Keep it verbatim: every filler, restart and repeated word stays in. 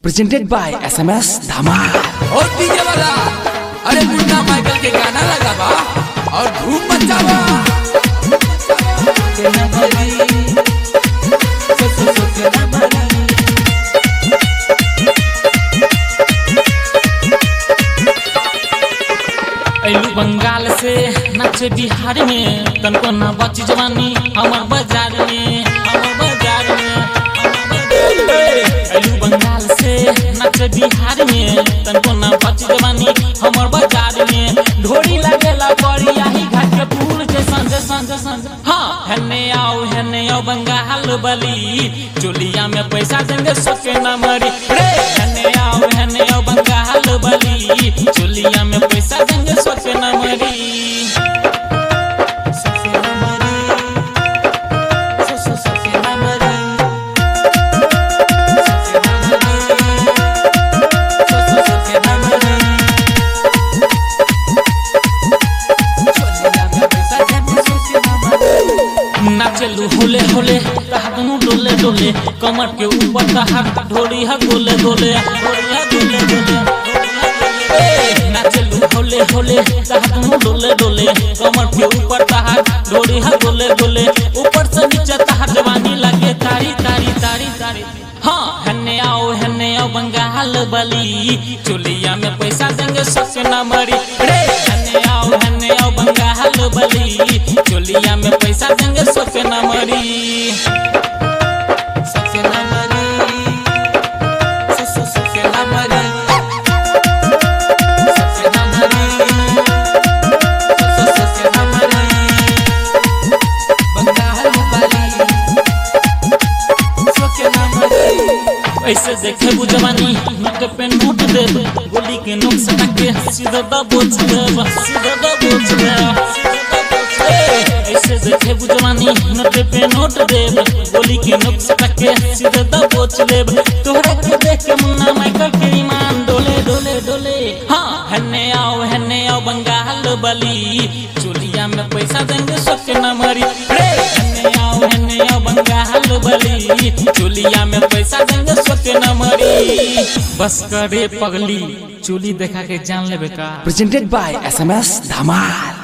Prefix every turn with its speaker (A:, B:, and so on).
A: Presented by S M S धमाल।
B: और DJ वाला अरे मुन्ना माइकल के गाना लगा बा और धूम मचावा।
C: ऐलू बंगाल से नाचे बिहार में तनको ना बच जवानी हमार बाजार में हमार बाजार में ऐलू बंगाल से नाचे बिहार में तनको ना बच जवानी हमार बाजार में ढोरी लगेला बड़ी आही घाट के फूल के संज संज संज हाँ हने आओ हने आओ बंगाल बली चोलिया में पैसा देंगे सके ना मरी रे हने आओ हने आओ बंगाल बली चोलिया में पैसा देंगे सके ना मरी सके ना मरी सके ना मरी सके ना मरी चोलिया में पैसा देंगे सके ना मरी नाचलू होले होले तहदनु डोले डोले कमर के ऊपर तहर ढोरी है गोले गोले ढोरी है गोले गोले नाचलू होले होले तहदनु डोले डोले कमर के ऊपर तहर ढोरी है गोले गोले ऊपर से नीचे तहर जवानी लगे तारी तारी तारी तारी हाँ हन्ने आओ हन्ने आओ बंगाल बली चोलिया में पैसा देंगे सके ना मरी रे हन्ने आओ हन्ने आओ बंगाल बली चोलिया में पैसा देंगे सके ना मरी सके ना मरी सके ना मरी सके ना मरी सके ना मरी बंगाल बली सके ना मरी ऐसे देखे बुझवानी नोट पे नोट दे गोली के नोक सटा के सीधा दबोच दे सीधा दबोच दे ऐसे देखे बुझवानी नोट पे नोट दे गोली के नोक सटा के सीधा दबोच दे तोहरा के देख के मुन्ना माइकल के ईमान डोले डोले डोले हाँ हन्ने आओ हन्ने आओ बंगाल बली चोलिया में पैसा देंगे सके ना मरी रे हन्ने आओ हन्ने आओ बंगाल बली चोलिया में पैसा देंगे सके ना मरी बस करे पगली चोली देखा के जान लेबे का।
A: Presented by S M S धमाल।